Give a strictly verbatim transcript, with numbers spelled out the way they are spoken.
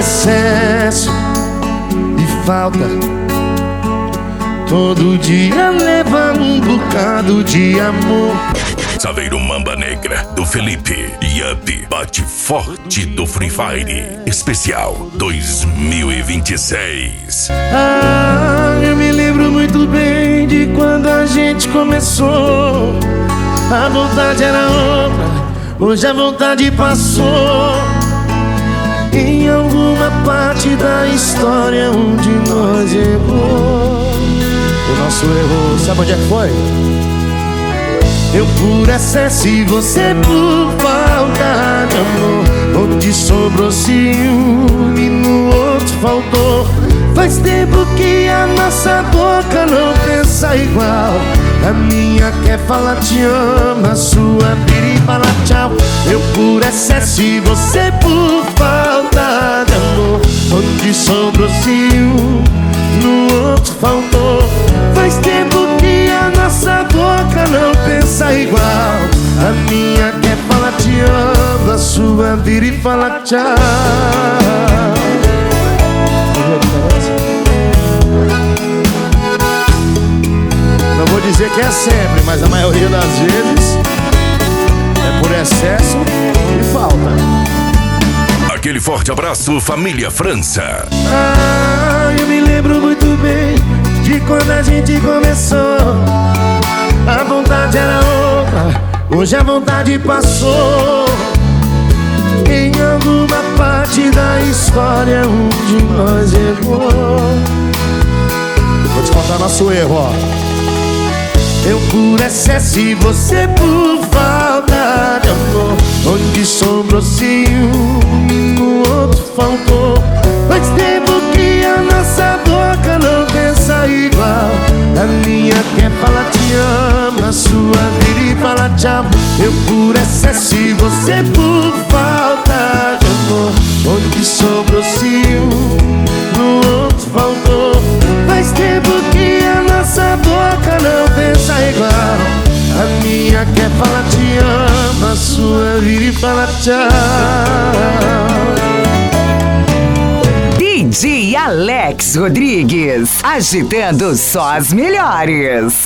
excesso e falta. Todo dia leva um bocado de amor. Saveiro Mamba Negra, do Felipe. Yup, bate forte do Free Fire. Especial dois mil e vinte e seis. Ah, eu me lembro muito bem de quando a gente começou. A vontade era outra, hoje a vontade passou. Em alguma parte da história um de nós errou. O nosso erro, sabe onde é que foi? Eu por excesso e você por falta de amor. Onde sobrou ciúme, no outro faltou. Faz tempo que a nossa boca não pensa igual. A minha quer falar te amo, a sua vira e fala tchau. Eu por excesso e você por falta de amor. Onde sobrou ciúme, no outro faltou. Faz tempo que a nossa boca não pensa igual. A minha quer falar te amo, a sua vira e fala tchau. Não vou dizer que é sempre, mas a maioria das vezes é por excesso e falta. Aquele forte abraço, família França. Ah, eu me lembro muito bem de quando a gente começou. A vontade era outra, hoje a vontade passou. Em alguma parte da história um de nós errou. Vou te contar nosso erro, ó. Eu por excesso e você por falta de amor. Onde sobrou ciúme, no outro faltou. Faz tempo que a nossa boca não pensa igual. A minha quer falar te amo, a sua vira e fala tchau. Eu por excesso e você por falta de amor. Onde sobrou ciúme, no outro faltou. Faz tempo que a nossa boca não pensa igual. A minha quer falar te amo, a sua vira e fala tchau. D J Alex Rodrigues, agitando só as melhores.